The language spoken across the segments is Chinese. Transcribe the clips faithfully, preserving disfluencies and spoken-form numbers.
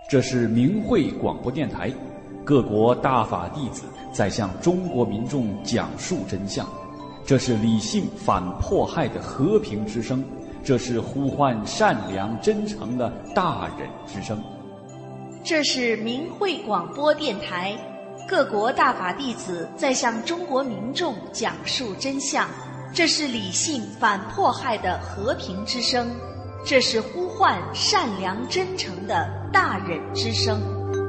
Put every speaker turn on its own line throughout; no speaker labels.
这是明慧广播电台，各国大法弟子在向中国民众讲述真相。这是理性反迫害的和平之声，这是呼唤善良真诚的大忍之声。
这是明慧广播电台，各国大法弟子在向中国民众讲述真相。这是理性反迫害的和平之声，这是呼唤善良真诚的大忍之声。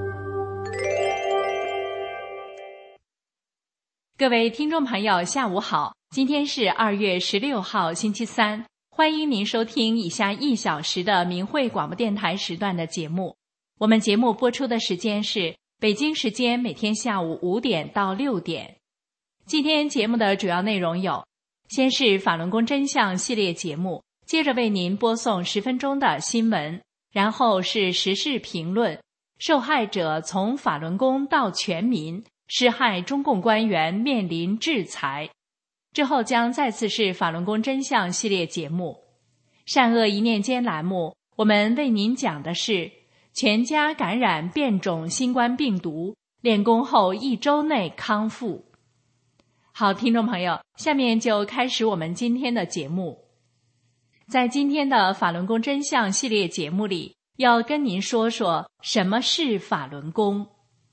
各位听众朋友，下午好，今天是二月十六号，星期三，欢迎您收听以下一小时的明慧广播电台时段的节目。我们节目播出的时间是北京时间每天下午五点到六点。今天节目的主要内容有：先是法轮功真相系列节目，接着为您播送十分钟的新闻，然后是时事评论，受害者从法轮功到全民，施害中共官员面临制裁。之后将再次是法轮功真相系列节目。善恶一念间栏目，我们为您讲的是全家感染变种新冠病毒，练功后一周内康复。好，听众朋友，下面就开始我们今天的节目。在今天的法轮功真相系列节目里，要跟您说说什么是法轮功。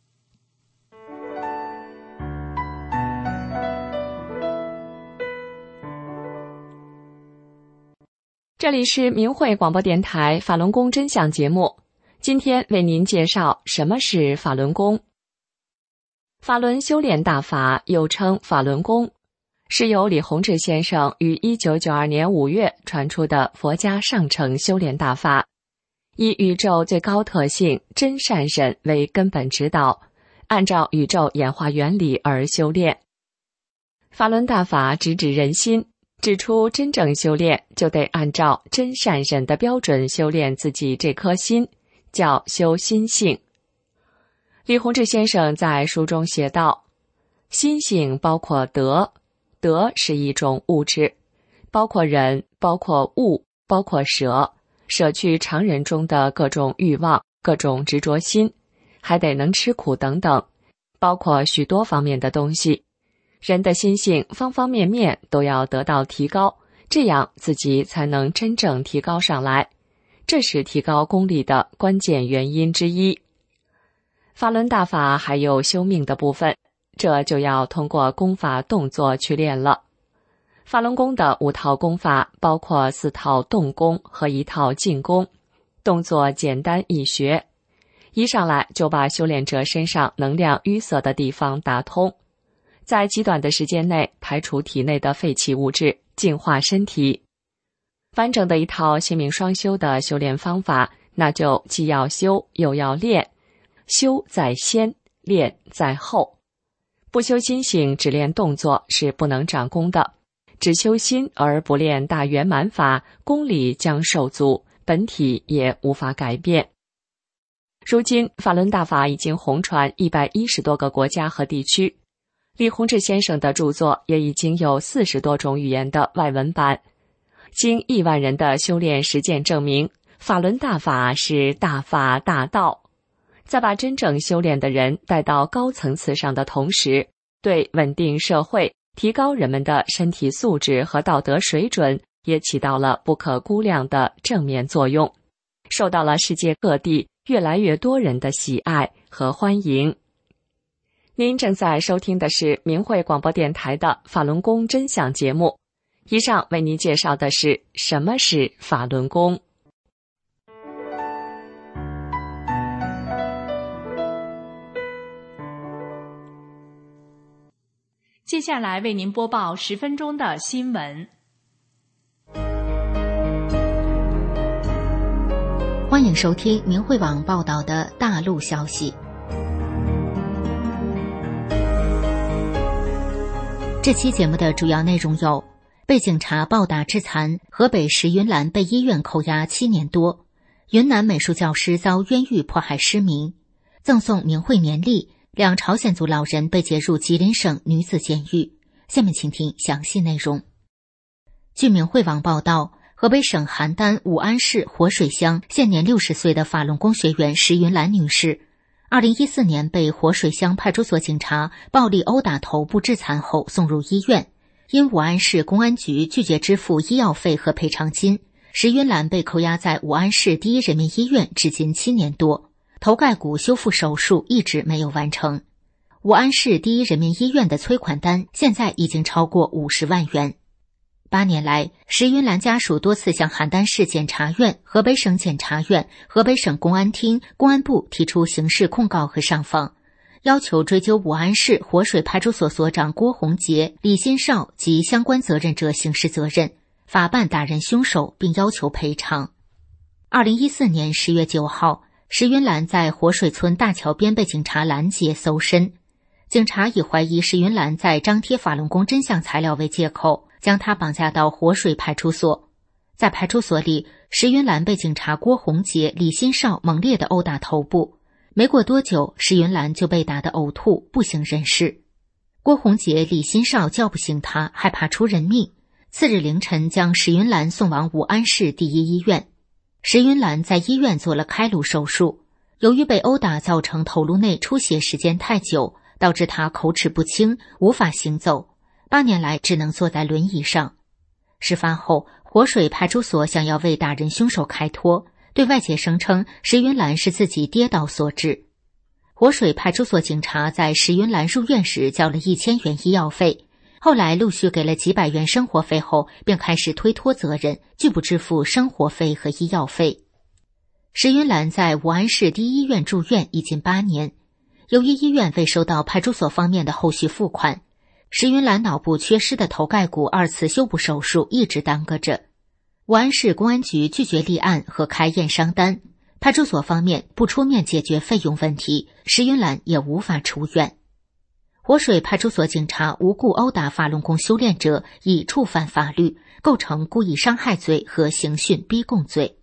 这里是明慧广播电台法轮功真相节目，今天为您介绍什么是法轮功。法轮修炼大法又称法轮功，是由李洪志先生于一九九二年五月传出的佛家上乘修炼大法，以宇宙最高特性真善忍为根本指导，按照宇宙演化原理而修炼。法轮大法直指人心，指出真正修炼就得按照真善忍的标准修炼自己这颗心，叫修心性。李洪志先生在书中写道，心性包括德，德是一种物质，包括人，包括物，包括舍，舍去常人中的各种欲望，各种执着心，还得能吃苦等等，包括许多方面的东西。人的心性方方面面都要得到提高，这样自己才能真正提高上来，这是提高功力的关键原因之一。法轮大法还有修命的部分，这就要通过功法动作去练了。法轮功的五套功法包括四套动功和一套静功，动作简单易学，一上来就把修炼者身上能量淤塞的地方打通，在极短的时间内排除体内的废弃物质，净化身体。完整的一套心命双修的修炼方法，那就既要修又要练，修在先，练在后。不修心性，只练动作是不能长功的，只修心而不练大圆满法，功力将受阻，本体也无法改变。如今法轮大法已经红传一百一十多个国家和地区，李洪志先生的著作也已经有四十多种语言的外文版。经亿万人的修炼实践证明，法轮大法是大法大道。在把真正修炼的人带到高层次上的同时，对稳定社会、提高人们的身体素质和道德水准也起到了不可估量的正面作用，受到了世界各地越来越多人的喜爱和欢迎。您正在收听的是明慧广播电台的法轮功真相节目，以上为您介绍的是什么是法轮功。
接下来为您播报十分钟的新闻。
欢迎收听明慧网报道的大陆消息。这期节目的主要内容有：被警察暴打致残，河北石云兰被医院扣押七年多；云南美术教师遭冤狱迫害失明；赠送明慧年历，两朝鲜族老人被解入吉林省女子监狱。下面请听详细内容。据明慧网报道， 河北省邯郸武安市活水乡现年六十岁的法轮功学员石云兰女士，二零一四年被活水乡派出所警察暴力殴打头部致残后送入医院，因武安市公安局拒绝支付医药费和赔偿金，石云兰被扣押在武安市第一人民医院至今七年多，头盖骨修复手术一直没有完成。武安市第一人民医院的催款单现在已经超过五十万元。八年来，石云兰家属多次向邯郸市检察院、河北省检察院、河北省公安厅、公安部提出刑事控告和上访，要求追究武安市活水派出所所长郭洪杰、李新少及相关责任者刑事责任，法办打人凶手，并要求赔偿。二零一四年十月九号，石云兰在活水村大桥边被警察拦截搜身，警察以怀疑石云兰在张贴法轮功真相材料为借口，将她绑架到活水派出所。在派出所里，石云兰被警察郭洪杰、李新少猛烈地殴打头部，没过多久，石云兰就被打得呕吐，不省人事。郭洪杰、李新少叫不醒她，害怕出人命，次日凌晨将石云兰送往武安市第一医院。石云兰在医院做了开颅手术，由于被殴打造成头颅内出血时间太久，导致她口齿不清，无法行走，八年来只能坐在轮椅上。事发后，活水派出所想要为打人凶手开脱，对外界声称石云兰是自己跌倒所致。活水派出所警察在石云兰入院时交了一千元医药费，后来陆续给了几百元生活费后，便开始推脱责任，拒不支付生活费和医药费。石云兰在武安市第一医院住院已近八年，由于医院未收到派出所方面的后续付款，石云兰脑部缺失的头盖骨二次修补手术一直耽搁着。武安市公安局拒绝立案和开验伤单，派出所方面不出面解决费用问题，石云兰也无法出院。活水派出所警察无故殴打法轮功修炼者，已触犯法律，构成故意伤害罪和刑讯逼供罪。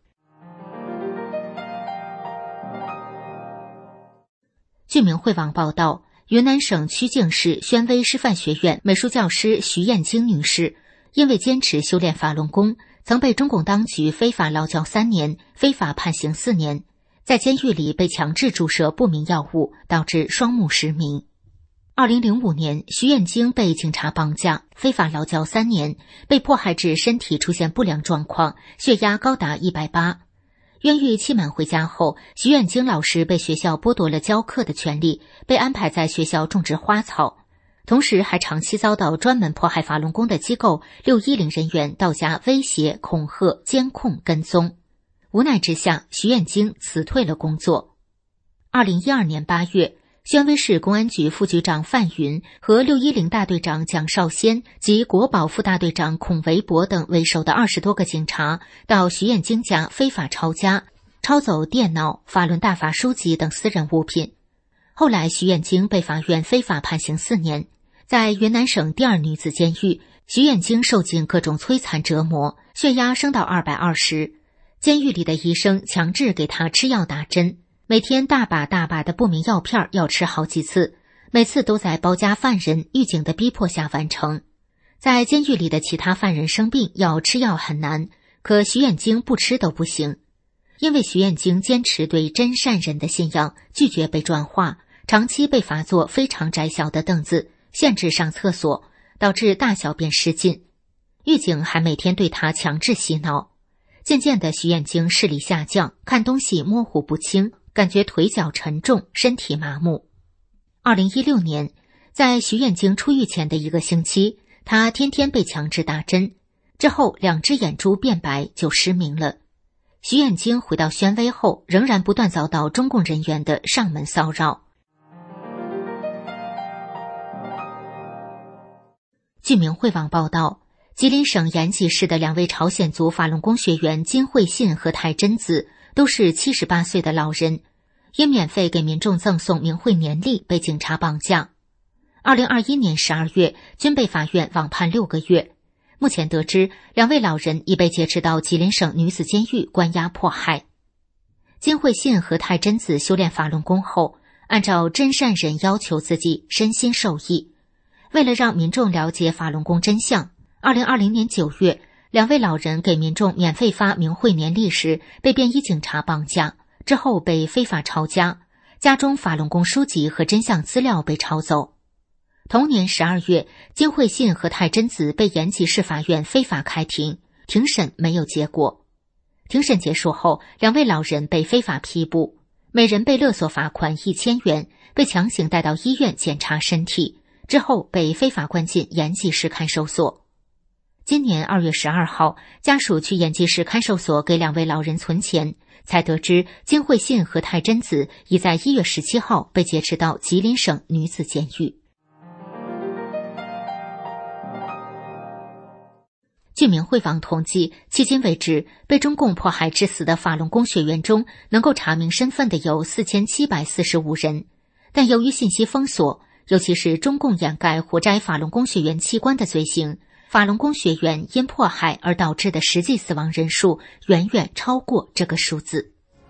据明慧网报道，云南省曲靖市宣威师范学院美术教师徐艳晶女士，因为坚持修炼法轮功，曾被中共当局非法劳教三年，非法判刑四年，在监狱里被强制注射不明药物，导致双目失明。二零零五年，徐艳晶被警察绑架，非法劳教三年，被迫害致身体出现不良状况，血压高达一百八。冤狱期满回家后，徐艳晶老师被学校剥夺了教课的权利，被安排在学校种植花草，同时还长期遭到专门迫害法轮功的机构六一零人员到家威胁、恐吓、监控、跟踪。无奈之下，徐艳晶辞退了工作。二零一二年八月，宣威市公安局副局长范云和六一零大队长蒋少先及国保副大队长孔维博等为首的二十多个警察到徐艳晶家非法抄家，抄走电脑、法轮大法书籍等私人物品。后来徐艳晶被法院非法判刑四年，在云南省第二女子监狱，徐艳晶受尽各种摧残折磨，血压升到二百二十，监狱里的医生强制给她吃药打针，每天大把大把的不明药片要吃好几次，每次都在包夹犯人、狱警的逼迫下完成。在监狱里的其他犯人生病要吃药很难，可徐艳晶不吃都不行。因为徐艳晶坚持对真善忍的信仰，拒绝被转化，长期被罚坐非常窄小的凳子，限制上厕所，导致大小便失禁。狱警还每天对她强制洗脑。渐渐的，徐艳晶视力下降，看东西模糊不清，感觉腿脚沉重，身体麻木。二零一六年，在徐艳晶出狱前的一个星期，她天天被强制打针，之后两只眼珠变白，就失明了。徐艳晶回到宣威后，仍然不断遭到中共人员的上门骚扰。据明慧网报道，吉林省延吉市的两位朝鲜族法轮功学员金慧信和泰真子都是七十八岁的老人，因免费给民众赠送明慧年历被警察绑架。二零二一年十二月，均被法院网判六个月。目前得知，两位老人已被劫持到吉林省女子监狱关押迫害。金慧信和泰真子修炼法轮功后，按照真善忍要求自己身心受益。为了让民众了解法轮功真相，二零二零年九月， 两位老人给民众免费发明惠年历时被便衣警察绑架，之后被非法抄家，家中法轮功书籍和真相资料被抄走。同年十二月，金惠信和太真子被延吉市法院非法开庭，庭审没有结果。庭审结束后，两位老人被非法批捕，每人被勒索罚款一千元，被强行带到医院检查身体，之后被非法关进延吉市看守所。今年二月十二号，家属去延吉市看守所给两位老人存钱，才得知金惠信和太真子已在一月十七号被劫持到吉林省女子监狱。据明慧网统计，迄今为止，被中共迫害致死的法轮功学员中，能够查明身份的有四千七百四十五人。但由于信息封锁，尤其是中共掩盖活摘法轮功学员器官的罪行，法轮功学员因迫害而导致的实际死亡人数远远超过这个数字。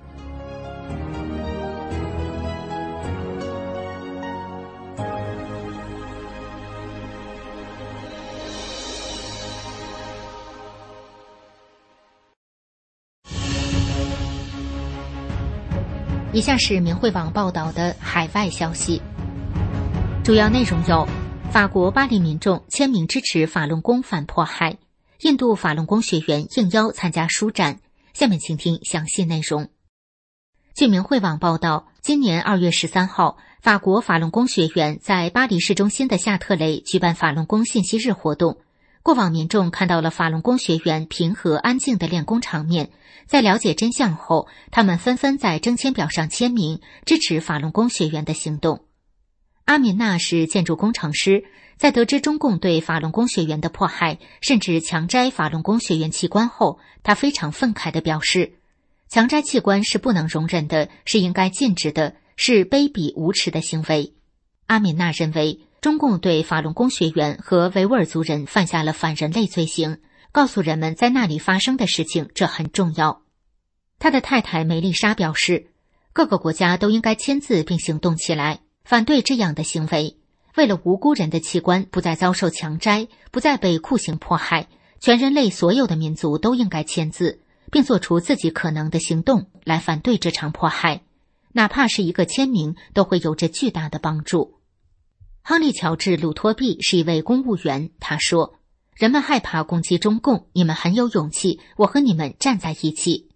以下是明慧网报道的海外消息，主要内容有：法国巴黎民众签名支持法轮功反迫害，印度法轮功学员应邀参加书展。下面请听详细内容。据明慧网报道，今年二月十三号，法国法轮功学员在巴黎市中心的夏特雷举办法轮功信息日活动。过往民众看到了法轮功学员平和安静的练功场面，在了解真相后，他们纷纷在征签表上签名，支持法轮功学员的行动。阿敏娜是建筑工程师，在得知中共对法轮功学员的迫害，甚至强摘法轮功学员器官后，她非常愤慨地表示，强摘器官是不能容忍的，是应该禁止的，是卑鄙无耻的行为。阿敏娜认为，中共对法轮功学员和维吾尔族人犯下了反人类罪行，告诉人们在那里发生的事情，这很重要。他的太太梅丽莎表示，各个国家都应该签字并行动起来，反对这样的行为。为了无辜人的器官不再遭受强摘，不再被酷刑迫害，全人类所有的民族都应该签字，并做出自己可能的行动来反对这场迫害，哪怕是一个签名都会有着巨大的帮助。亨利·乔治·鲁托比是一位公务员，他说，人们害怕攻击中共，你们很有勇气，我和你们站在一起。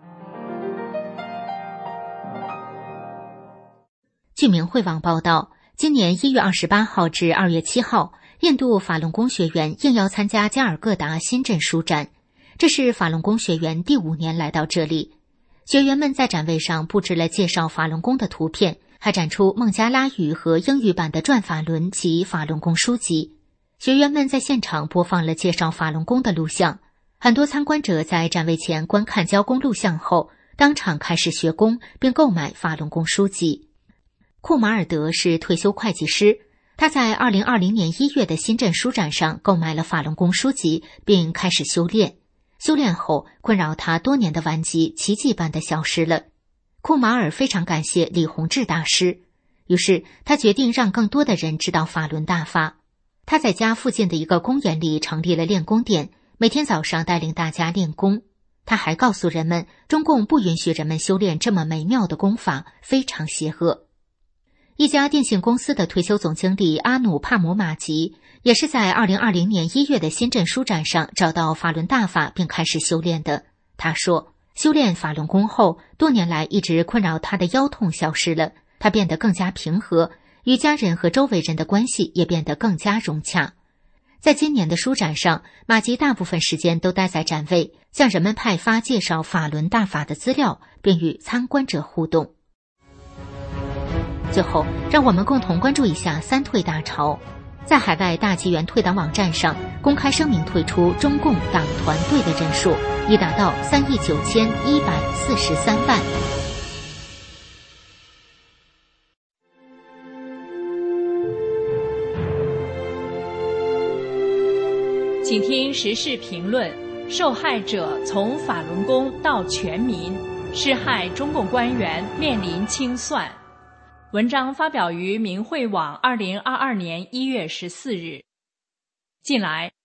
据明慧网报道，今年一月二十八号至二月七号，印度法轮功学员应邀参加加尔各答新镇书展，这是法轮功学员第五年来到这里。学员们在展位上布置了介绍法轮功的图片，还展出孟加拉语和英语版的转法轮及法轮功书籍。学员们在现场播放了介绍法轮功的录像，很多参观者在展位前观看教功录像后，当场开始学功并购买法轮功书籍。库马尔德是退休会计师，他在二零二零年一月的新镇书展上购买了法轮功书籍并开始修炼。修炼后，困扰他多年的顽疾奇迹般的消失了。库马尔非常感谢李洪志大师，于是他决定让更多的人知道法轮大法。他在家附近的一个公园里成立了练功点，每天早上带领大家练功。他还告诉人们，中共不允许人们修炼这么美妙的功法，非常邪恶。一家电信公司的退休总经理阿努帕姆马吉也是在二零二零年一月的新镇书展上找到法轮大法并开始修炼的。他说，修炼法轮功后，多年来一直困扰他的腰痛消失了，他变得更加平和，与家人和周围人的关系也变得更加融洽。在今年的书展上，马吉大部分时间都待在展位，向人们派发介绍法轮大法的资料，并与参观者互动。最后，让我们共同关注一下三退大潮。在海外大纪元退党网站上公开声明退出中共党团队的人数已达到三亿九千一百四十三万。
请听时事评论：受害者从法轮功到全民，施害中共官员面临清算。文章发表于明慧网二零二二年一月十四日。近来，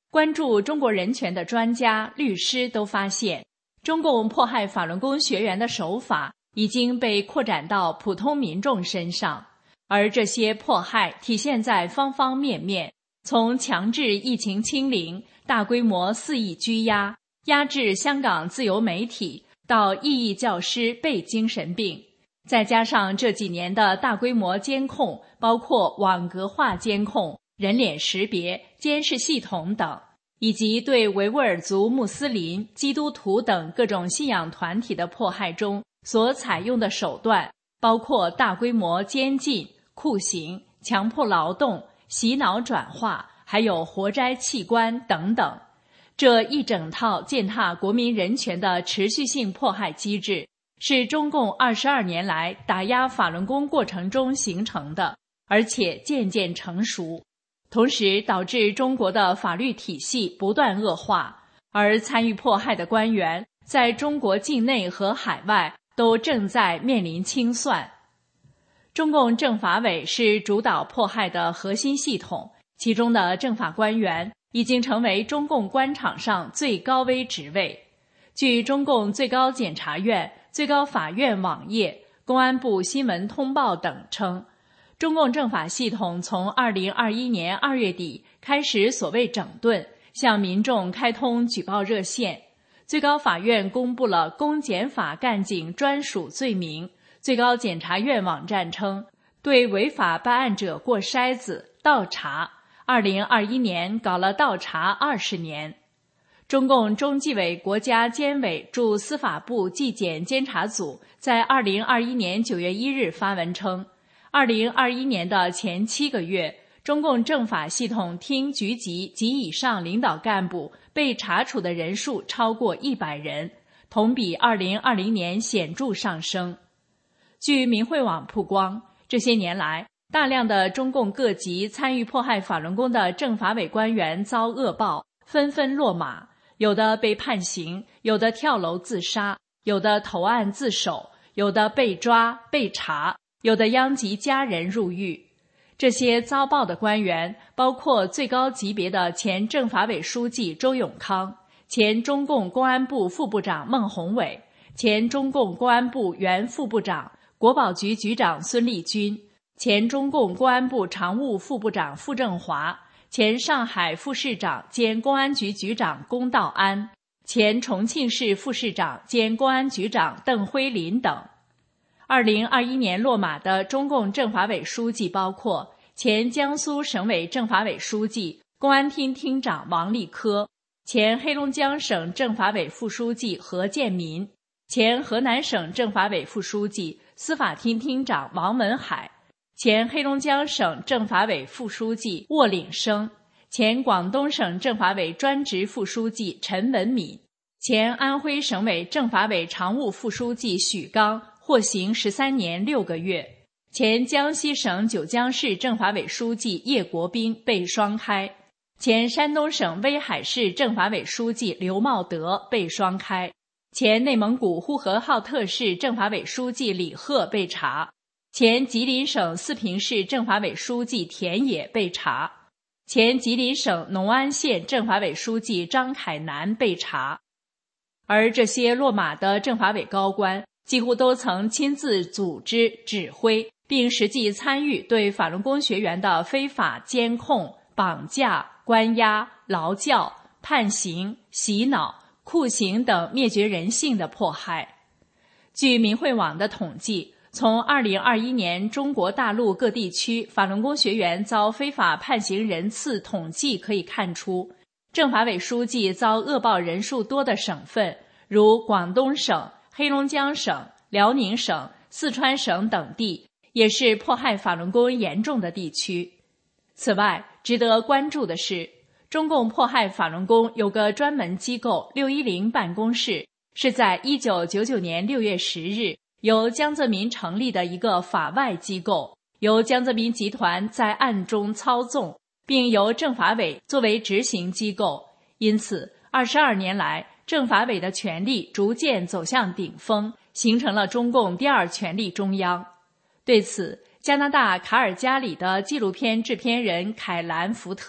关注中国人权的专家、律师都发现，中共迫害法轮功学员的手法已经被扩展到普通民众身上，而这些迫害体现在方方面面，从强制疫情清零、大规模肆意拘押、压制香港自由媒体，到异议教师被精神病，再加上这几年的大规模监控，包括网格化监控、人脸识别、监视系统等，以及对维吾尔族、穆斯林、基督徒等各种信仰团体的迫害中所采用的手段，包括大规模监禁、酷刑、强迫劳动、洗脑转化，还有活摘器官等等。这一整套践踏国民人权的持续性迫害机制，是中共二十二年来打压法轮功过程中形成的，而且渐渐成熟，同时导致中国的法律体系不断恶化，而参与迫害的官员在中国境内和海外都正在面临清算。中共政法委是主导迫害的核心系统，其中的政法官员已经成为中共官场上最高危职位。据中共最高检察院、最高法院网页、公安部新闻通报等称，中共政法系统从二零二一年二月底开始所谓整顿，向民众开通举报热线。最高法院公布了公检法干警专属罪名。最高检察院网站称，对违法办案者过筛子、倒查，二零二一年搞了倒查二十年。中共中纪委国家监委驻司法部纪检监察组在二零二一年九月一日发文称，二零二一年的前七个月，中共政法系统厅局级及以上领导干部被查处的人数超过一百人，同比二零二零年显著上升。据明慧网曝光，这些年来，大量的中共各级参与迫害法轮功的政法委官员遭恶报，纷纷落马，有的被判刑，有的跳楼自杀，有的投案自首，有的被抓被查，有的殃及家人入狱。这些遭报的官员包括最高级别的前政法委书记周永康、前中共公安部副部长孟宏伟、前中共公安部原副部长、国保局局长孙立军、前中共公安部常务副部长傅政华、前上海副市长兼公安局局长龚道安、前重庆市副市长兼公安局长邓辉林等。二零二一年落马的中共政法委书记包括前江苏省委政法委书记、公安厅厅长王立科，前黑龙江省政法委副书记何建民，前河南省政法委副书记、司法厅厅长王文海，前黑龙江省政法委副书记沃岭生，前广东省政法委专职副书记陈文敏，前安徽省委政法委常务副书记许刚获刑十三年六个月，前江西省九江市政法委书记叶国斌被双开，前山东省威海市政法委书记刘茂德被双开，前内蒙古呼和浩特市政法委书记李贺被查，前吉林省四平市政法委书记田野被查，前吉林省农安县政法委书记张凯南被查。而这些落马的政法委高官几乎都曾亲自组织、指挥并实际参与对法轮功学员的非法监控、绑架、关押、劳教、判刑、洗脑、酷刑等灭绝人性的迫害。据明慧网的统计，从二零二一年中国大陆各地区法轮功学员遭非法判刑人次统计可以看出，政法委书记遭恶报人数多的省份如广东省、黑龙江省、辽宁省、四川省等地，也是迫害法轮功严重的地区。此外，值得关注的是，中共迫害法轮功有个专门机构六一零办公室，是在一九九九年六月十日由江泽民成立的一个法外机构，由江泽民集团在暗中操纵，并由政法委作为执行机构。因此，二十二年来，政法委的权力逐渐走向顶峰，形成了中共第二权力中央。对此，加拿大卡尔加里的纪录片制片人凯兰·福特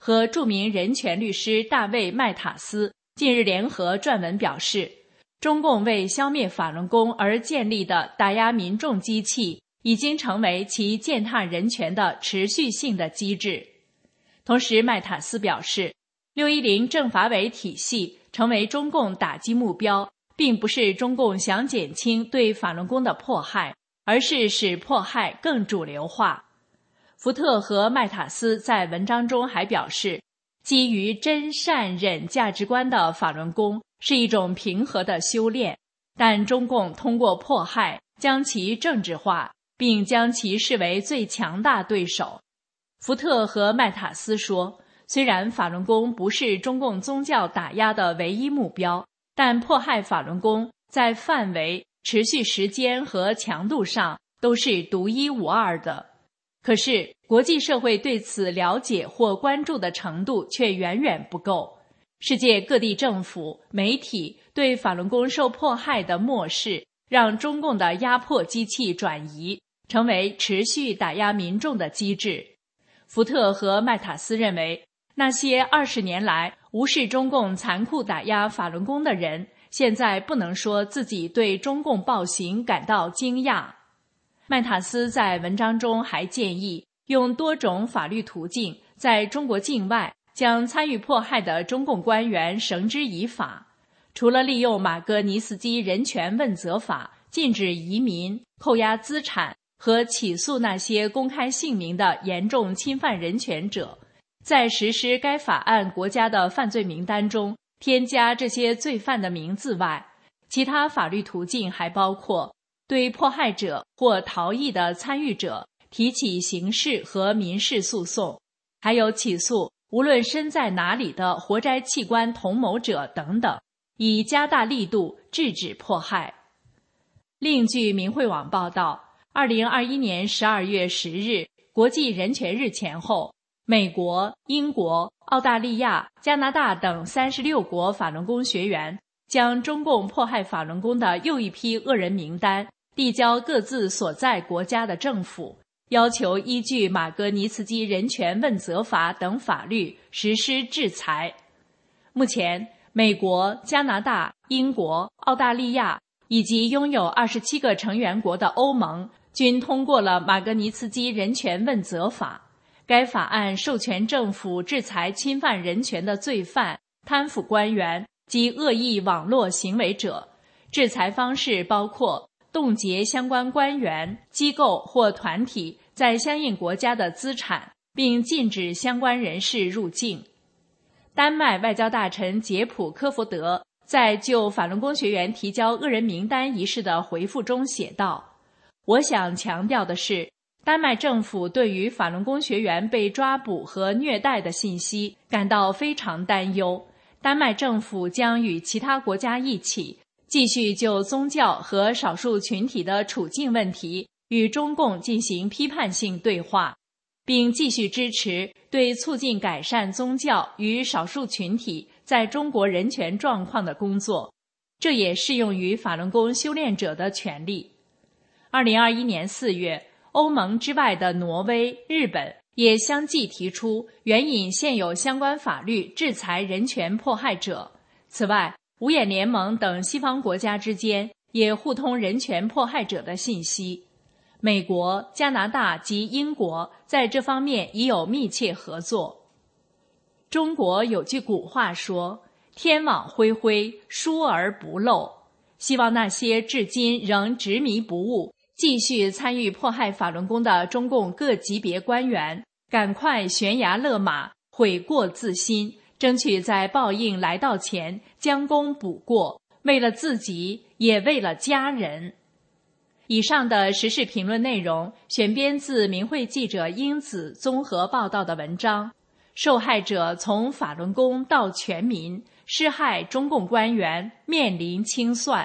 和著名人权律师大卫·麦塔斯近日联合撰文表示，中共为消灭法轮功而建立的打压民众机器已经成为其践踏人权的持续性的机制。同时，麦塔斯表示，六一零政法委体系成为中共打击目标，并不是中共想减轻对法轮功的迫害，而是使迫害更主流化。福特和麦塔斯在文章中还表示，基于真善忍价值观的法轮功是一种平和的修炼，但中共通过迫害将其政治化，并将其视为最强大对手。福特和麦塔斯说，虽然法轮功不是中共宗教打压的唯一目标，但迫害法轮功在范围、持续时间和强度上都是独一无二的。可是，国际社会对此了解或关注的程度却远远不够。世界各地政府、媒体对法轮功受迫害的漠视，让中共的压迫机器转移，成为持续打压民众的机制。福特和麦塔斯认为，那些二十年来无视中共残酷打压法轮功的人，现在不能说自己对中共暴行感到惊讶。麦塔斯在文章中还建议用多种法律途径在中国境外将参与迫害的中共官员绳之以法，除了利用马格尼茨基人权问责法禁止移民、扣押资产和起诉那些公开姓名的严重侵犯人权者，在实施该法案国家的犯罪名单中添加这些罪犯的名字外，其他法律途径还包括对迫害者或逃逸的参与者提起刑事和民事诉讼，还有起诉无论身在哪里的活摘器官同谋者等等，以加大力度制止迫害。另据明慧网报道，二零二一年十二月十日国际人权日前后，美国、英国、澳大利亚、加拿大等三十六国法轮功学员将中共迫害法轮功的又一批恶人名单递交各自所在国家的政府，要求依据马格尼茨基人权问责法等法律实施制裁。目前，美国、加拿大、英国、澳大利亚以及拥有二十七个成员国的欧盟均通过了马格尼茨基人权问责法。该法案授权政府制裁侵犯人权的罪犯、贪腐官员及恶意网络行为者。制裁方式包括冻结相关官员、机构或团体在相应国家的资产，并禁止相关人士入境。丹麦外交大臣杰普·科福德在就法轮功学员提交恶人名单一事的回复中写道：“我想强调的是，丹麦政府对于法轮功学员被抓捕和虐待的信息感到非常担忧。丹麦政府将与其他国家一起继续就宗教和少数群体的处境问题与中共进行批判性对话，并继续支持对促进改善宗教与少数群体在中国人权状况的工作，这也适用于法轮功修炼者的权利。”二零二一年四月，欧盟之外的挪威、日本也相继提出援引现有相关法律制裁人权迫害者。此外，五眼联盟等西方国家之间也互通人权迫害者的信息。美国、加拿大及英国在这方面已有密切合作。中国有句古话说：“天网恢恢，疏而不漏。”希望那些至今仍执迷不悟、继续参与迫害法轮功的中共各级别官员，赶快悬崖勒马，悔过自新，争取在报应来到前将功补过，为了自己，也为了家人。以上的时事评论内容选编自明慧记者英子综合报道的文章《受害者从法轮功到全民，施害中共官员面临清算》。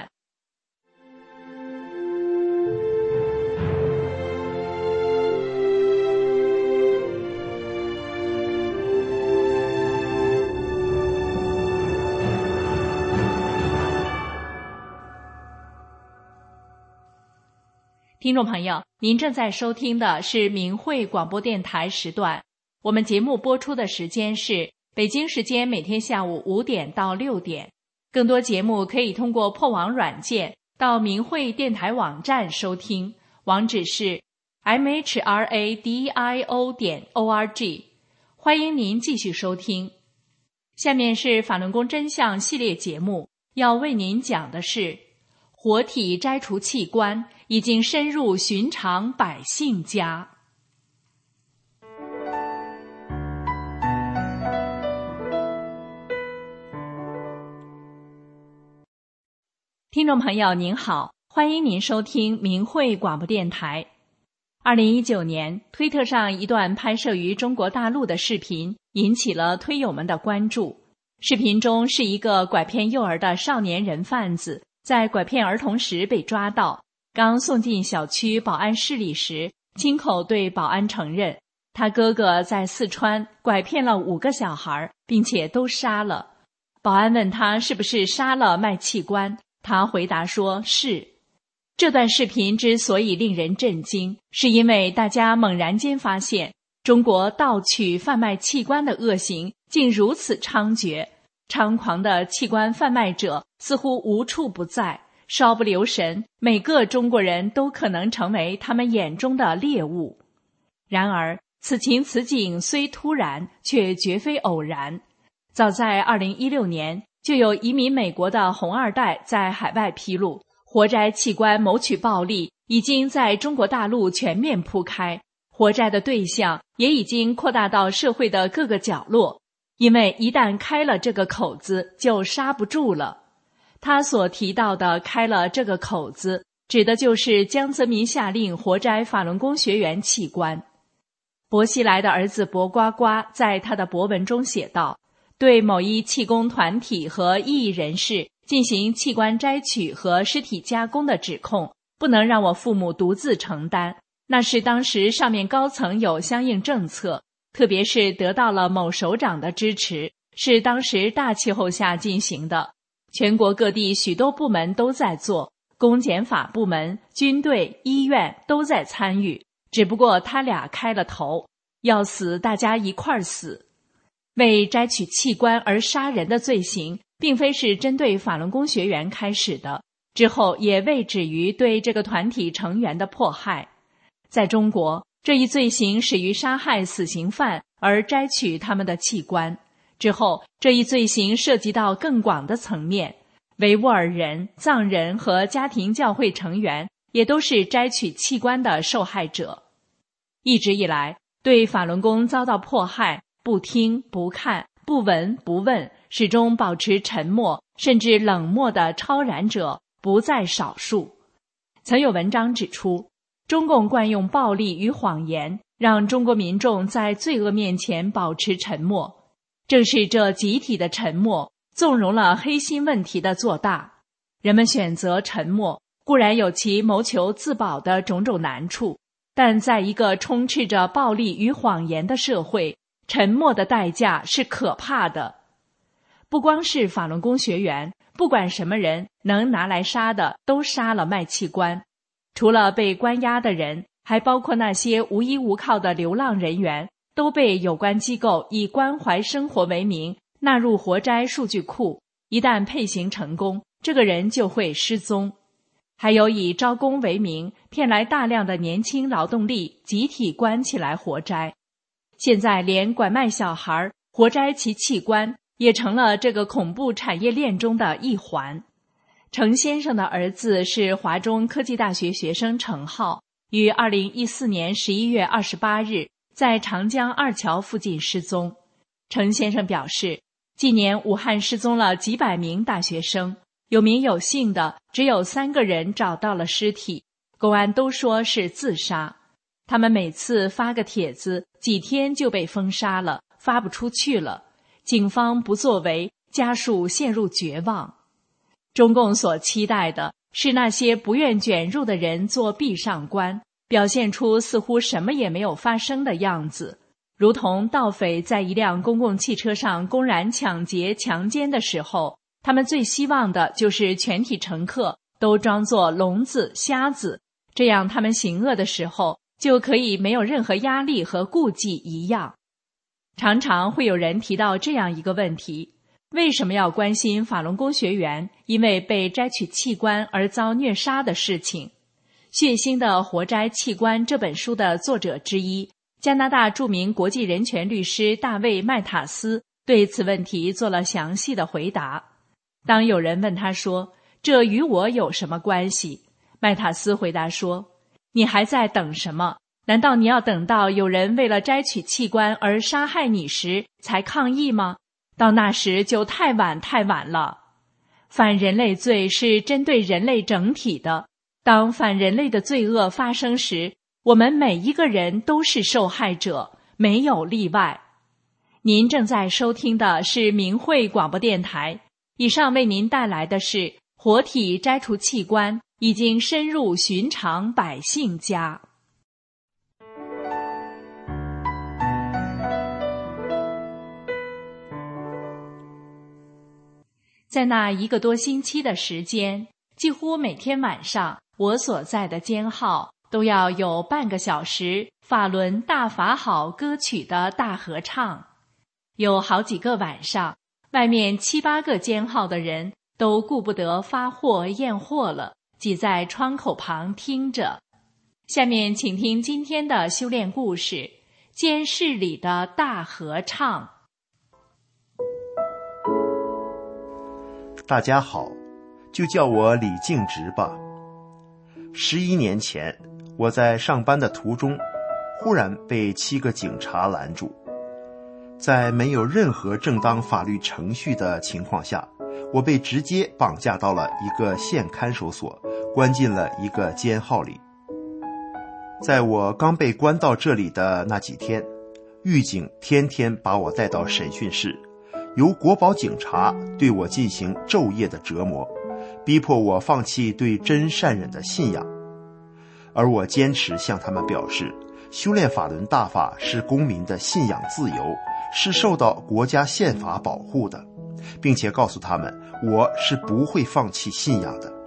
听众朋友，您正在收听的是明慧广播电台时段， 我们节目播出的时间是北京时间每天下午五点到六点。更多节目可以通过破网软件到明慧电台网站收听，网址是 m h r a d i o 点 o r g。 欢迎您继续收听。下面是法轮功真相系列节目，要为您讲的是活体摘除器官已经深入寻常百姓家。听众朋友您好，欢迎您收听明慧广播电台。二零一九年，推特上一段拍摄于中国大陆的视频引起了推友们的关注。视频中是一个拐骗幼儿的少年人贩子，在拐骗儿童时被抓到，刚送进小区保安室里时，亲口对保安承认，他哥哥在四川拐骗了五个小孩，并且都杀了。保安问他是不是杀了卖器官，他回答说是。这段视频之所以令人震惊，是因为大家猛然间发现，中国盗取贩卖器官的恶行竟如此猖獗，猖狂的器官贩卖者似乎无处不在，稍不留神，每个中国人都可能成为他们眼中的猎物。然而，此情此景虽突然，却绝非偶然。早在二零一六年，就有移民美国的红二代在海外披露，活摘器官谋取暴利已经在中国大陆全面铺开，活摘的对象也已经扩大到社会的各个角落，因为一旦开了这个口子，就刹不住了。他所提到的开了这个口子，指的就是江泽民下令活摘法轮功学员器官。薄熙来的儿子薄瓜瓜在他的博文中写道，对某一气功团体和异议人士进行器官摘取和尸体加工的指控，不能让我父母独自承担，那是当时上面高层有相应政策，特别是得到了某首长的支持，是当时大气候下进行的。全国各地许多部门都在做，公检法部门、军队、医院都在参与，只不过他俩开了头，要死大家一块儿死。为摘取器官而杀人的罪行，并非是针对法轮功学员开始的，之后也未止于对这个团体成员的迫害。在中国，这一罪行始于杀害死刑犯而摘取他们的器官，之后这一罪行涉及到更广的层面，维吾尔人、藏人和家庭教会成员也都是摘取器官的受害者。一直以来，对法轮功遭到迫害，不听不看不闻不问，始终保持沉默甚至冷漠的超然者不在少数。曾有文章指出，中共惯用暴力与谎言，让中国民众在罪恶面前保持沉默。正是这集体的沉默，纵容了黑心问题的做大。人们选择沉默，固然有其谋求自保的种种难处，但在一个充斥着暴力与谎言的社会，沉默的代价是可怕的。不光是法轮功学员，不管什么人能拿来杀的都杀了卖器官。除了被关押的人，还包括那些无依无靠的流浪人员，都被有关机构以关怀生活为名纳入活摘数据库，一旦配型成功，这个人就会失踪。还有以招工为名骗来大量的年轻劳动力，集体关起来活摘。现在连拐卖小孩、活摘其器官也成了这个恐怖产业链中的一环。程先生的儿子是华中科技大学学生程浩，于二零一四年十一月二十八日在长江二桥附近失踪。程先生表示，近年武汉失踪了几百名大学生，有名有姓的只有三个人找到了尸体，公安都说是自杀。他们每次发个帖子，几天就被封杀了，发不出去了。警方不作为，家属陷入绝望。中共所期待的是那些不愿卷入的人做壁上观，表现出似乎什么也没有发生的样子，如同盗匪在一辆公共汽车上公然抢劫强奸的时候，他们最希望的就是全体乘客都装作聋子瞎子，这样他们行恶的时候就可以没有任何压力和顾忌一样。 常常会有人提到这样一个问题：为什么要关心法轮功学员因为被摘取器官而遭虐杀的事情？血腥的活摘器官这本书的作者之一，加拿大著名国际人权律师大卫·麦塔斯对此问题做了详细的回答。当有人问他说，这与我有什么关系？麦塔斯回答说，你还在等什么？难道你要等到有人为了摘取器官而杀害你时才抗议吗？到那时就太晚太晚了。反人类罪是针对人类整体的，当反人类的罪恶发生时，我们每一个人都是受害者，没有例外。您正在收听的是明慧广播电台，以上为您带来的是活体摘除器官已经深入寻常百姓家。在那一个多星期的时间，几乎每天晚上，我所在的监号都要有半个小时法轮大法好歌曲的大合唱。有好几个晚上，外面七八个监号的人都顾不得发货验货了，挤在窗口旁听着。下面请听今天的修炼故事：监室里的大合唱。
大家好，就叫我李敬直吧。十一年前，我在上班的途中，忽然被七个警察拦住。在没有任何正当法律程序的情况下，我被直接绑架到了一个县看守所，关进了一个监号里。在我刚被关到这里的那几天，狱警天天把我带到审讯室，由国保警察对我进行昼夜的折磨，逼迫我放弃对真善忍的信仰。而我坚持向他们表示，修炼法轮大法是公民的信仰自由，是受到国家宪法保护的，并且告诉他们我是不会放弃信仰的。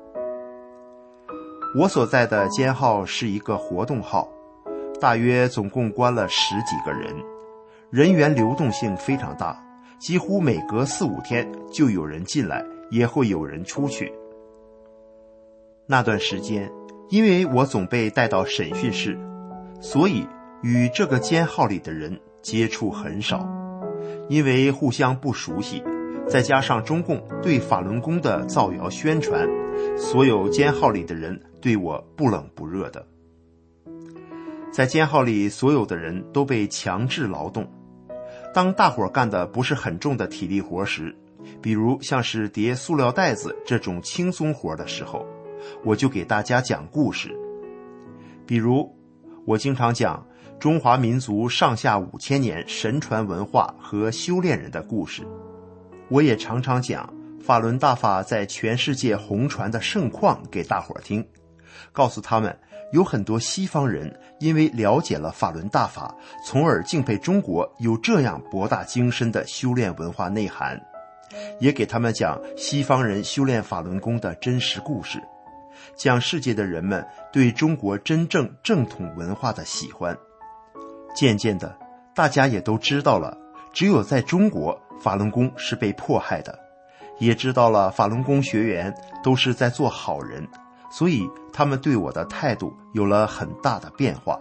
我所在的监号是一个活动号，大约总共关了十几个人，人员流动性非常大，几乎每隔四五天就有人进来，也会有人出去。那段时间，因为我总被带到审讯室，所以与这个监号里的人接触很少。因为互相不熟悉，再加上中共对法轮功的造谣宣传，所有监号里的人对我不冷不热的。在监号里，所有的人都被强制劳动。当大伙干的不是很重的体力活时，比如像是叠塑料袋子这种轻松活的时候，我就给大家讲故事。比如我经常讲中华民族上下五千年神传文化和修炼人的故事，我也常常讲法轮大法在全世界红传的盛况给大伙听，告诉他们有很多西方人因为了解了法轮大法，从而敬佩中国有这样博大精深的修炼文化内涵，也给他们讲西方人修炼法轮功的真实故事，讲世界的人们对中国真正正统文化的喜欢。渐渐的，大家也都知道了，只有在中国法轮功是被迫害的，也知道了法轮功学员都是在做好人，所以他们对我的态度有了很大的变化。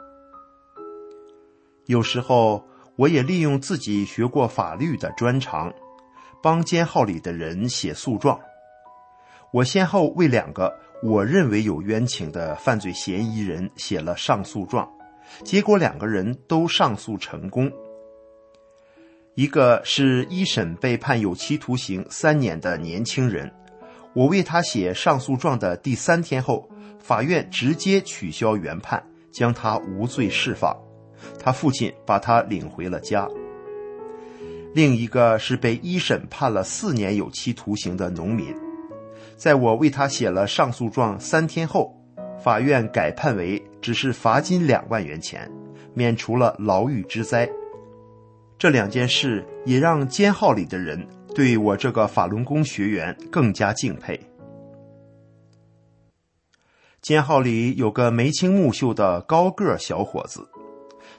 有时候我也利用自己学过法律的专长，帮监号里的人写诉状。我先后为两个我认为有冤情的犯罪嫌疑人写了上诉状，结果两个人都上诉成功。一个是一审被判有期徒刑三年的年轻人，我为他写上诉状的第三天后，法院直接取消原判，将他无罪释放，他父亲把他领回了家。另一个是被一审判了四年有期徒刑的农民，在我为他写了上诉状三天后，法院改判为只是罚金两万元钱，免除了牢狱之灾。这两件事也让监号里的人对我这个法轮功学员更加敬佩。监号里有个眉清目秀的高个小伙子，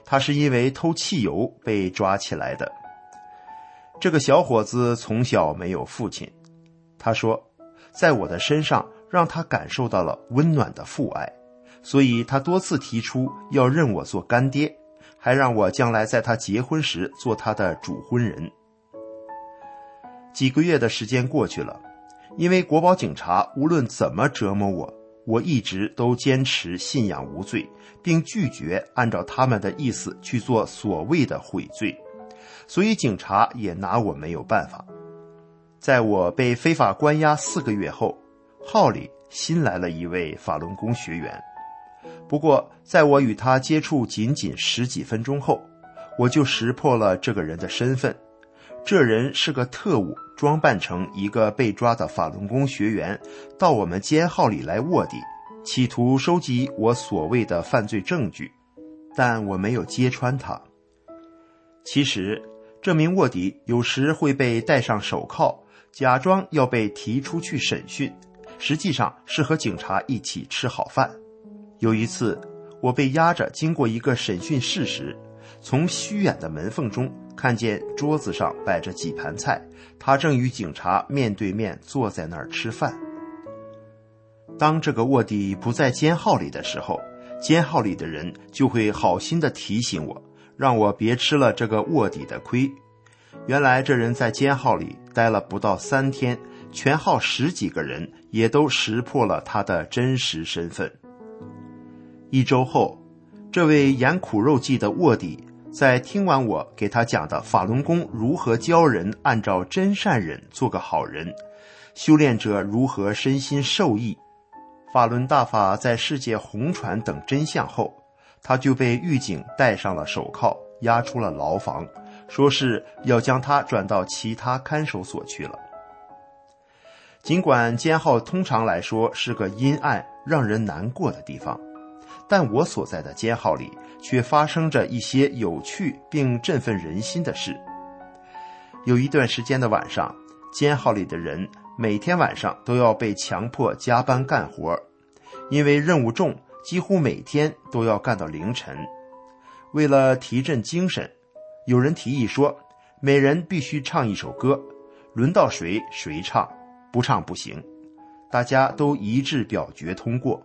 他是因为偷汽油被抓起来的。这个小伙子从小没有父亲，他说，在我的身上让他感受到了温暖的父爱，所以他多次提出要认我做干爹，还让我将来在他结婚时做他的主婚人。几个月的时间过去了，因为国保警察无论怎么折磨我，我一直都坚持信仰无罪，并拒绝按照他们的意思去做所谓的悔罪，所以警察也拿我没有办法。在我被非法关押四个月后，号里新来了一位法轮功学员。不过在我与他接触仅仅十几分钟后，我就识破了这个人的身份。这人是个特务，装扮成一个被抓的法轮功学员，到我们监号里来卧底，企图收集我所谓的犯罪证据，但我没有揭穿他。其实这名卧底有时会被戴上手铐，假装要被提出去审讯，实际上是和警察一起吃好饭。有一次我被押着经过一个审讯室时，从虚掩的门缝中看见桌子上摆着几盘菜，他正与警察面对面坐在那儿吃饭。当这个卧底不在监号里的时候，监号里的人就会好心地提醒我，让我别吃了这个卧底的亏。原来这人在监号里待了不到三天，全号十几个人也都识破了他的真实身份。一周后，这位演苦肉计的卧底在听完我给他讲的法轮功如何教人按照真善忍做个好人，修炼者如何身心受益，法轮大法在世界红传等真相后，他就被狱警戴上了手铐，押出了牢房，说是要将他转到其他看守所去了。尽管监号通常来说是个阴暗让人难过的地方，但我所在的监号里却发生着一些有趣并振奋人心的事。有一段时间的晚上，监号里的人每天晚上都要被强迫加班干活，因为任务重，几乎每天都要干到凌晨。为了提振精神，有人提议说，每人必须唱一首歌，轮到谁谁唱，不唱不行。大家都一致表决通过。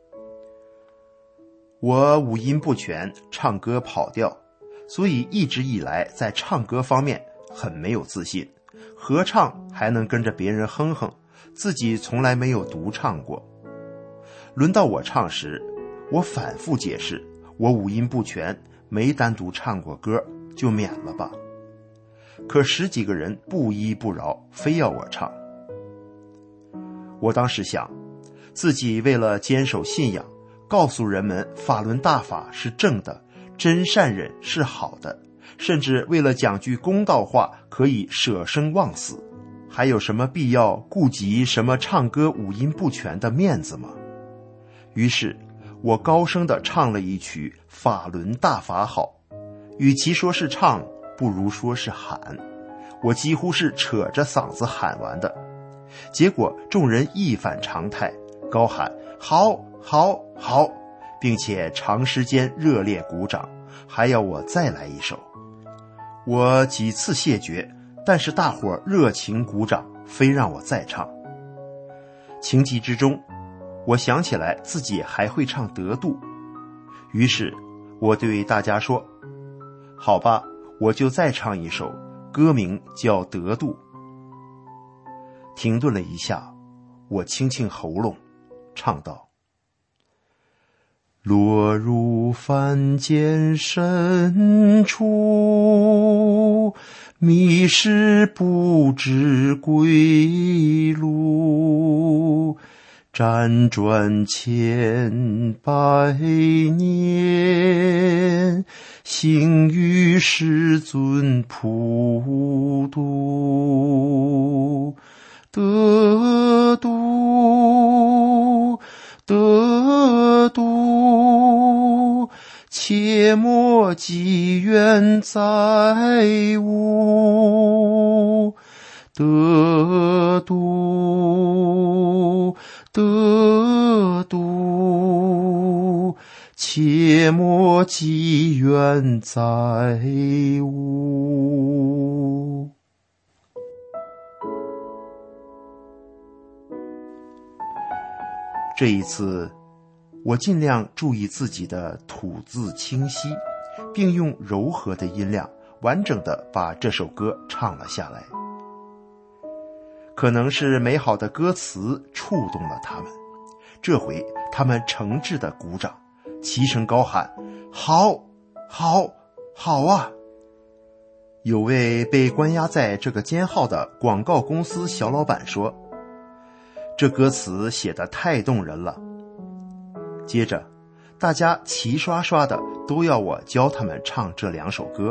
我五音不全，唱歌跑调，所以一直以来在唱歌方面很没有自信，合唱还能跟着别人哼哼，自己从来没有独唱过。轮到我唱时，我反复解释我五音不全，没单独唱过歌，就免了吧。可十几个人不依不饶，非要我唱。我当时想，自己为了坚守信仰，告诉人们法轮大法是正的，真善忍是好的，甚至为了讲句公道话可以舍生忘死，还有什么必要顾及什么唱歌五音不全的面子吗？于是我高声地唱了一曲法轮大法好，与其说是唱，不如说是喊，我几乎是扯着嗓子喊完的。结果众人一反常态，高喊好好好，并且长时间热烈鼓掌，还要我再来一首。我几次谢绝，但是大伙热情鼓掌，非让我再唱。情急之中，我想起来自己还会唱得度，于是我对大家说，好吧，我就再唱一首，歌名叫得度。停顿了一下，我清清喉咙，唱道，落入凡间深处，迷失不知归路，辗转千百年，行于世尊普度，得度得度，切莫积怨载物，得度得度， 切莫积怨在吾。这一次我尽量注意自己的吐字清晰，并用柔和的音量完整地把这首歌唱了下来。可能是美好的歌词触动了他们，这回他们诚挚地鼓掌，齐声高喊：好，好，好啊！有位被关押在这个监号的广告公司小老板说，这歌词写得太动人了。接着大家齐刷刷的都要我教他们唱这两首歌。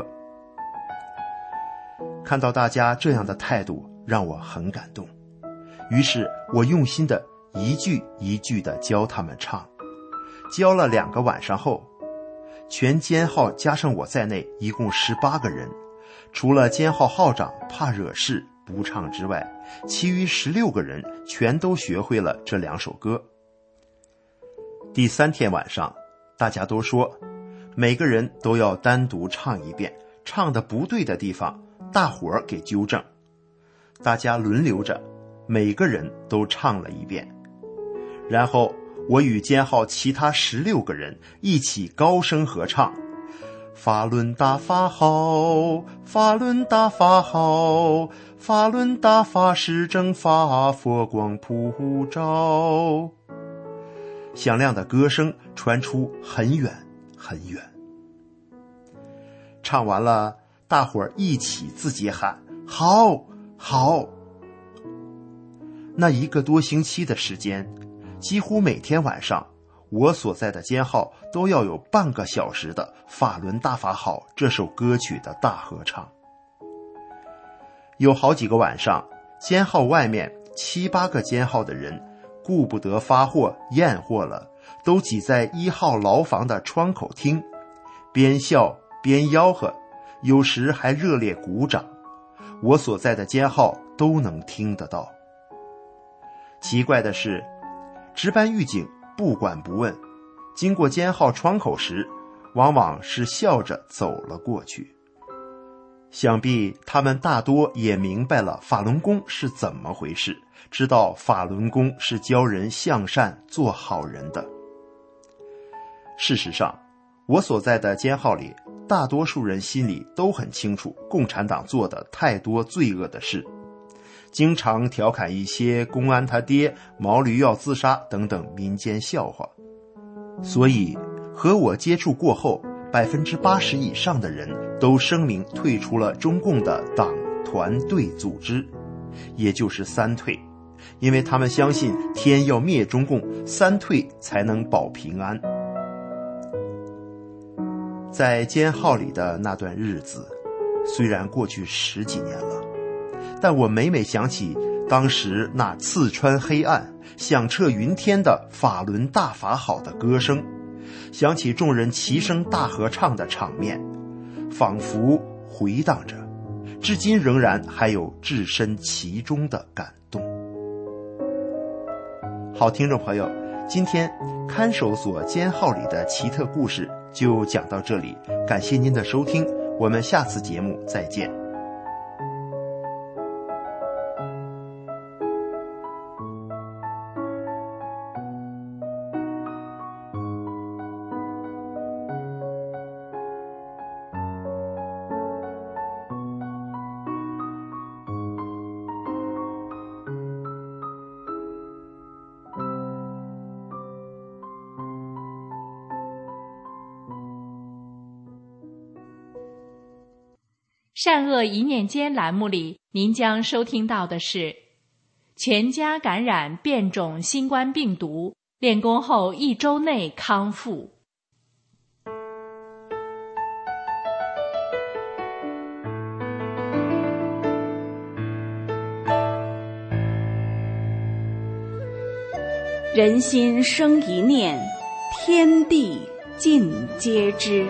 看到大家这样的态度让我很感动，于是我用心的一句一句的教他们唱。教了两个晚上后，全监号加上我在内一共十八个人，除了监号号长怕惹事不唱之外，其余十六个人全都学会了这两首歌。第三天晚上，大家都说每个人都要单独唱一遍，唱的不对的地方大伙儿给纠正。大家轮流着，每个人都唱了一遍。然后我与监号其他十六个人一起高声合唱：法轮大法好，法轮大法好，法轮大法是正法，佛光普照。响亮的歌声传出很远很远。唱完了，大伙儿一起自己喊：好，好。那一个多星期的时间，几乎每天晚上，我所在的监号都要有半个小时的《法轮大法好》这首歌曲的大合唱。有好几个晚上，监号外面七八个监号的人顾不得发货验货了，都挤在一号牢房的窗口听，边笑边吆喝，有时还热烈鼓掌，我所在的监号都能听得到。奇怪的是，值班狱警不管不问，经过监号窗口时，往往是笑着走了过去。想必他们大多也明白了法轮功是怎么回事，知道法轮功是教人向善做好人的。事实上，我所在的监号里，大多数人心里都很清楚共产党做的太多罪恶的事，经常调侃一些公安他爹、毛驴要自杀等等民间笑话。所以和我接触过后，百分之八十以上的人都声明退出了中共的党团队组织，也就是三退，因为他们相信天要灭中共，三退才能保平安。在监号里的那段日子，虽然过去十几年了，但我每每想起当时那刺穿黑暗、响彻云天的法轮大法好的歌声，想起众人齐声大合唱的场面，仿佛回荡着，至今仍然还有置身其中的感动。好，听众朋友，今天看守所监号里的奇特故事就讲到这里，感谢您的收听，我们下次节目再见。
善恶一念间栏目里，您将收听到的是全家感染变种新冠病毒，练功后一周内康复。
人心生一念，天地尽皆知。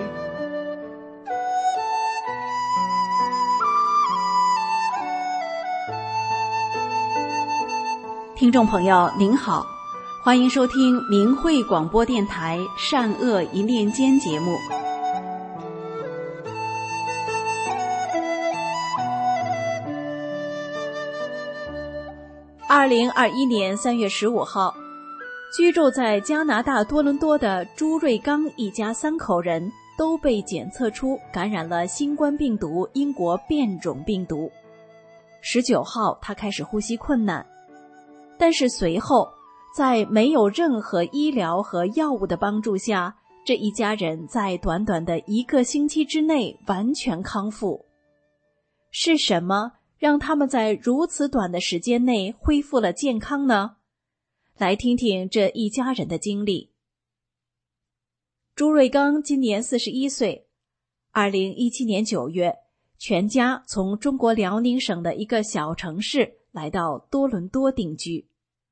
听众朋友您好， 欢迎收听明慧广播电台善恶一念间节目。
二零二一年三月十五号，居住在加拿大多伦多的朱瑞刚一家三口人都被检测出感染了新冠病毒英国变种病毒。十九号，他开始呼吸困难，但是随后在没有任何医疗和药物的帮助下，这一家人在短短的一个星期之内完全康复。是什么让他们在如此短的时间内恢复了健康呢？来听听这一家人的经历。朱瑞刚今年四十一岁，二零一七年九月，全家从中国辽宁省的一个小城市来到多伦多定居。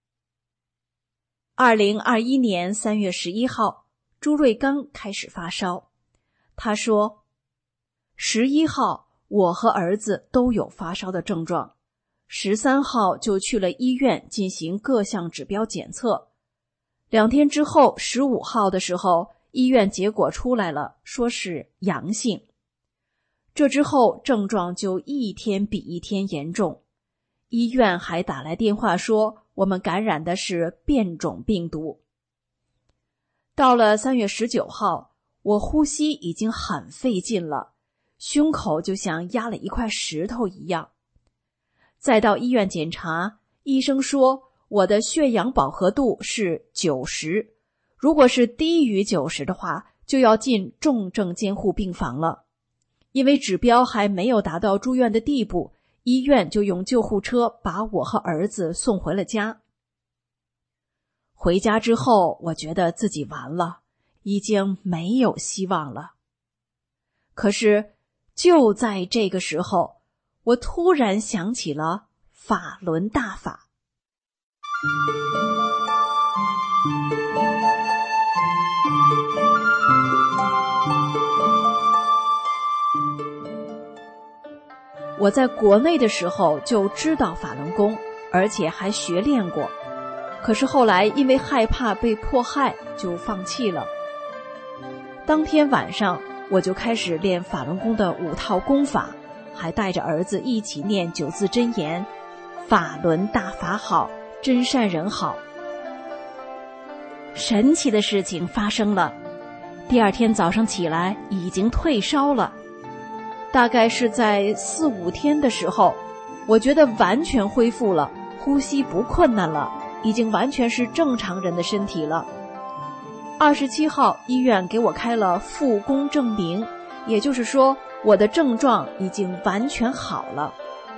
二零二一年三月十一号，朱瑞刚开始发烧。他说，十一号我和儿子都有发烧的症状，十三号就去了医院进行各项指标检测。两天之后，十五号的时候，医院结果出来了，说是阳性。这之后症状就一天比一天严重，医院还打来电话说我们感染的是变种病毒。到了三月十九号，我呼吸已经很费劲了，胸口就像压了一块石头一样。再到医院检查，医生说我的血氧饱和度是九十，如果是低于九十的话，就要进重症监护病房了。因为指标还没有达到住院的地步，医院就用救护车把我和儿子送回了家。回家之后，我觉得自己完了，已经没有希望了。可是就在这个时候，我突然想起了法轮大法。我在国内的时候就知道法轮功，而且还学练过，可是后来因为害怕被迫害，就放弃了。当天晚上我就开始练法轮功的五套功法，还带着儿子一起念九字真言：法轮大法好，真善人好。神奇的事情发生了，第二天早上起来已经退烧了。大概是在四五天的时候，我觉得完全恢复了，呼吸不困难了，已经完全是正常人的身体了。二十七号，医院给我开了复工证明，也就是说，我的症状已经完全好了。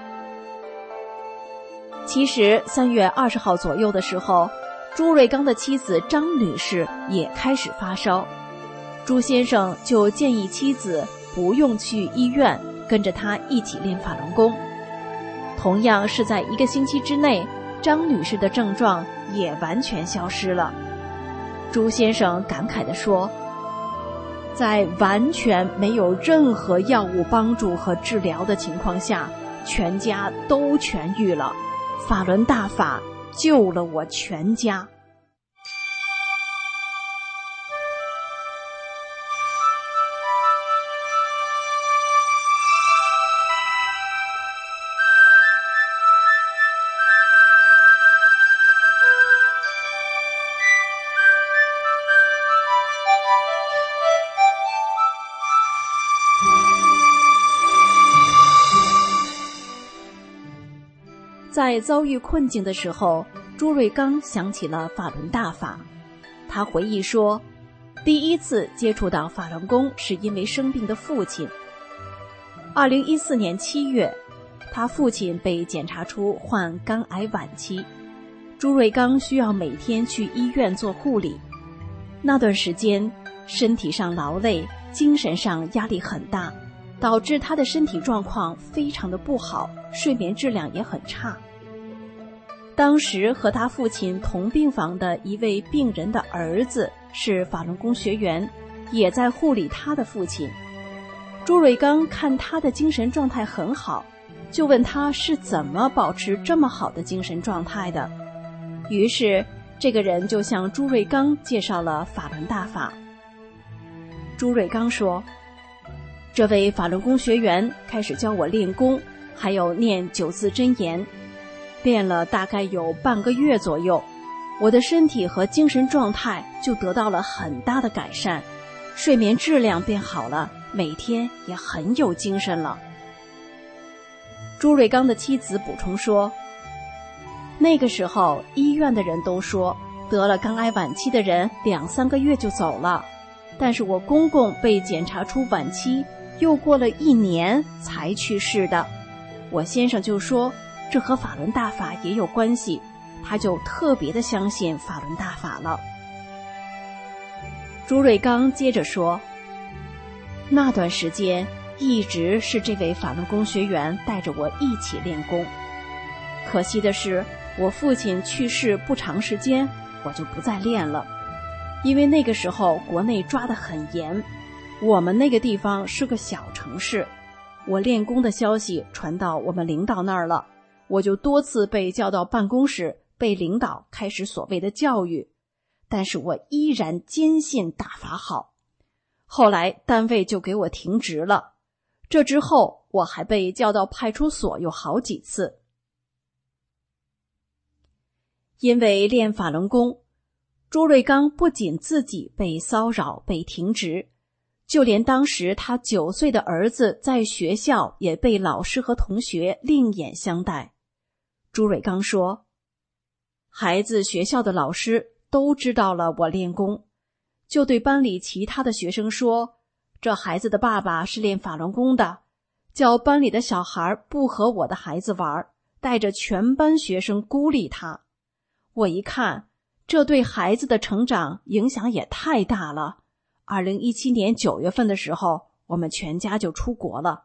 其实三月二十号左右的时候，朱瑞刚的妻子张女士也开始发烧，朱先生就建议妻子不用去医院，跟着他一起练法轮功。同样是在一个星期之内，张女士的症状也完全消失了。朱先生感慨地说，在完全没有任何药物帮助和治疗的情况下，全家都痊愈了，法轮大法救了我全家。在遭遇困境的时候，朱瑞刚想起了法轮大法。他回忆说，第一次接触到法轮功是因为生病的父亲。二零一四年七月，他父亲被检查出患肝癌晚期，朱瑞刚需要每天去医院做护理。那段时间，身体上劳累，精神上压力很大，导致他的身体状况非常的不好，睡眠质量也很差。当时和他父亲同病房的一位病人的儿子是法轮功学员，也在护理他的父亲。朱瑞刚看他的精神状态很好，就问他是怎么保持这么好的精神状态的。于是这个人就向朱瑞刚介绍了法轮大法。朱瑞刚说，这位法轮功学员开始教我练功，还有念九字真言，练了大概有半个月左右，我的身体和精神状态就得到了很大的改善，睡眠质量变好了，每天也很有精神了。朱瑞刚的妻子补充说，那个时候医院的人都说得了肝癌晚期的人两三个月就走了，但是我公公被检查出晚期，又过了一年才去世的。我先生就说这和法轮大法也有关系，他就特别的相信法轮大法了。朱瑞刚接着说，那段时间一直是这位法轮功学员带着我一起练功，可惜的是我父亲去世不长时间，我就不再练了，因为那个时候国内抓得很严，我们那个地方是个小城市，我练功的消息传到我们领导那儿了，我就多次被叫到办公室，被领导开始所谓的教育，但是我依然坚信大法好。后来单位就给我停职了，这之后我还被叫到派出所有好几次。因为练法轮功，朱瑞刚不仅自己被骚扰被停职，就连当时他九岁的儿子在学校也被老师和同学另眼相待。朱瑞刚说，孩子学校的老师都知道了我练功，就对班里其他的学生说，这孩子的爸爸是练法轮功的，叫班里的小孩不和我的孩子玩，带着全班学生孤立他。我一看，这对孩子的成长影响也太大了。二零一七年九月份的时候，我们全家就出国了。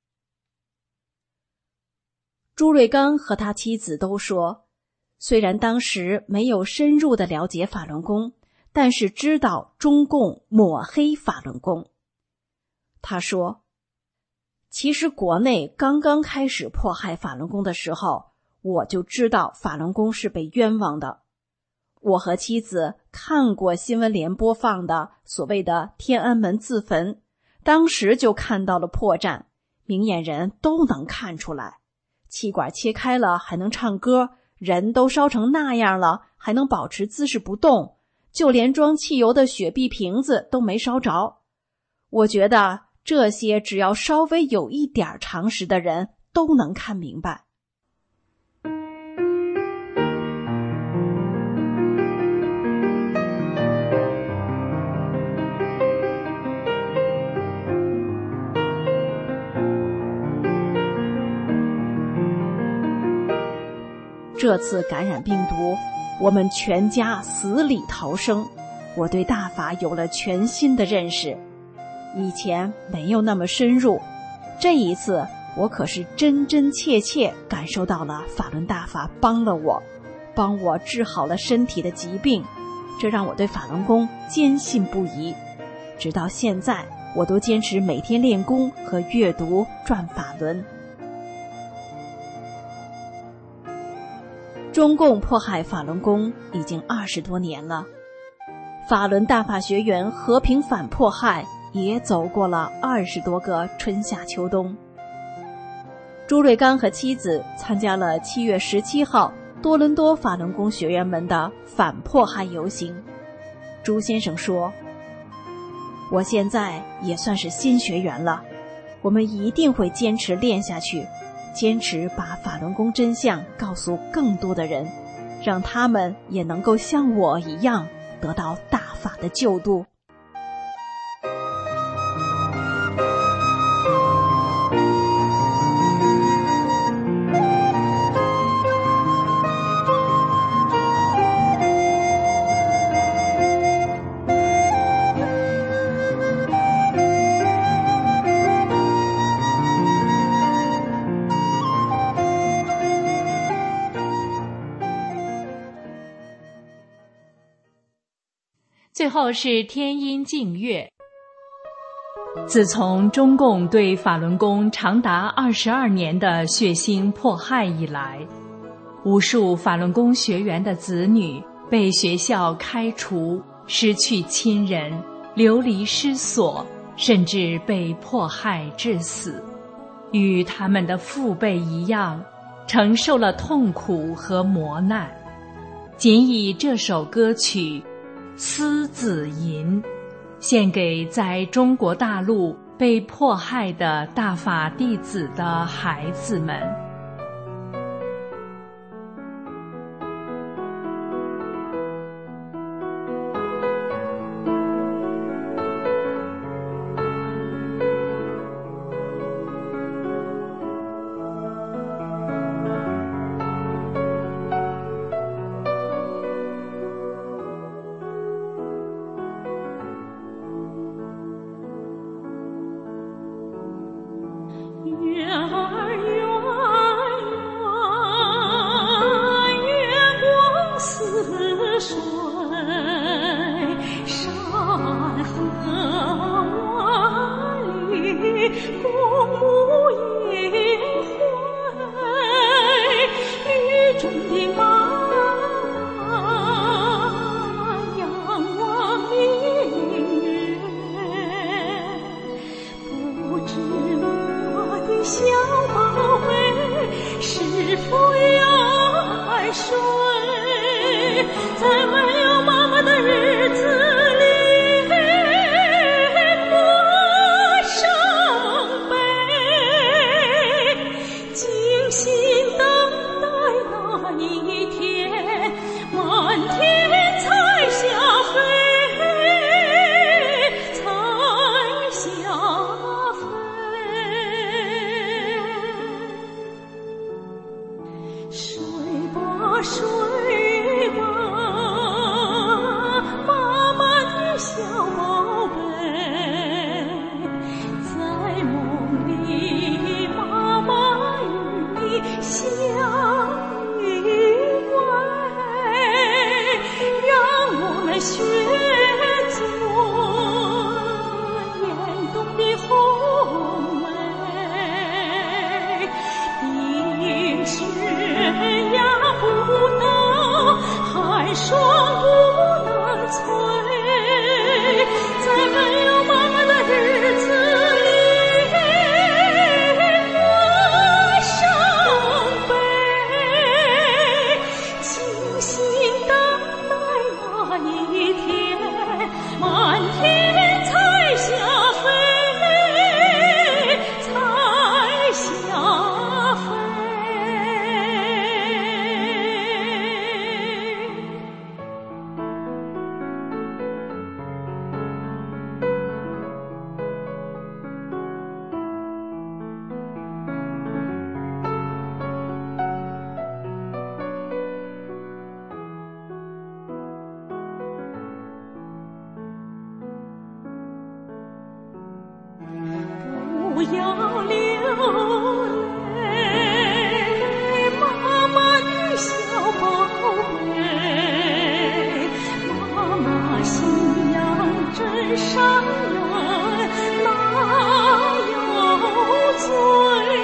朱瑞刚和他妻子都说，虽然当时没有深入的了解法轮功，但是知道中共抹黑法轮功。他说，其实国内刚刚开始迫害法轮功的时候，我就知道法轮功是被冤枉的。我和妻子看过新闻联播放的所谓的天安门自焚，当时就看到了破绽，明眼人都能看出来，气管切开了还能唱歌，人都烧成那样了还能保持姿势不动，就连装汽油的雪碧瓶子都没烧着。我觉得这些只要稍微有一点常识的人都能看明白。这次感染病毒，我们全家死里逃生，我对大法有了全新的认识，以前没有那么深入，这一次我可是真真切切感受到了法轮大法帮了我，帮我治好了身体的疾病，这让我对法轮功坚信不疑。直到现在，我都坚持每天练功和阅读转法轮。中共迫害法轮功已经二十多年了，法轮大法学员和平反迫害也走过了二十多个春夏秋冬。朱瑞刚和妻子参加了七月十七号多伦多法轮功学员们的反迫害游行。朱先生说，我现在也算是新学员了，我们一定会坚持练下去，坚持把法轮功真相告诉更多的人，让他们也能够像我一样得到大法的救度。
最后是天音净月。自从中共对法轮功长达二十二年的血腥迫害以来，无数法轮功学员的子女被学校开除，失去亲人，流离失所，甚至被迫害致死，与他们的父辈一样，承受了痛苦和磨难。仅以这首歌曲《思子吟》，献给在中国大陆被迫害的大法弟子的孩子们。
不要流泪，妈妈的小宝贝，妈妈信仰真善人，哪有罪？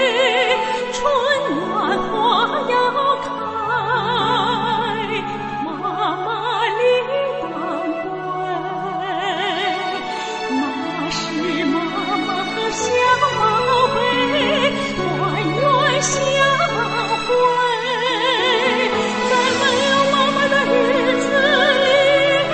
春暖花要开，妈妈理当归，那是妈妈和小宝贝团圆相会，在没有妈妈的日子里，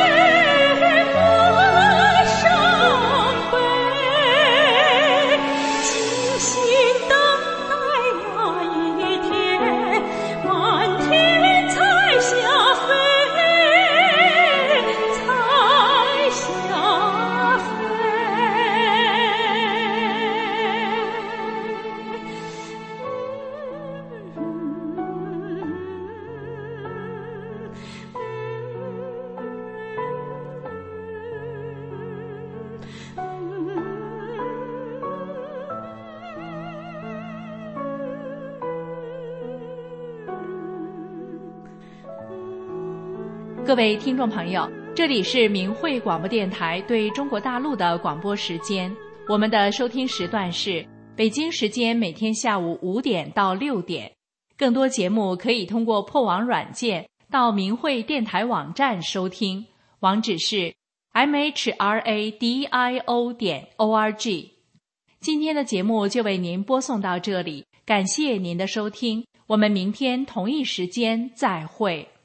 我伤悲，静心等待那一天，满天彩霞飞，彩霞
各位听众朋友，这里是明慧广播电台对中国大陆的广播时间，我们的收听时段是北京时间每天下午五点到六点。更多节目可以通过破网软件到明慧电台网站收听，网址是 m h r a d i o 点 o r g。 今天的节目就为您播送到这里，感谢您的收听，我们明天同一时间再会。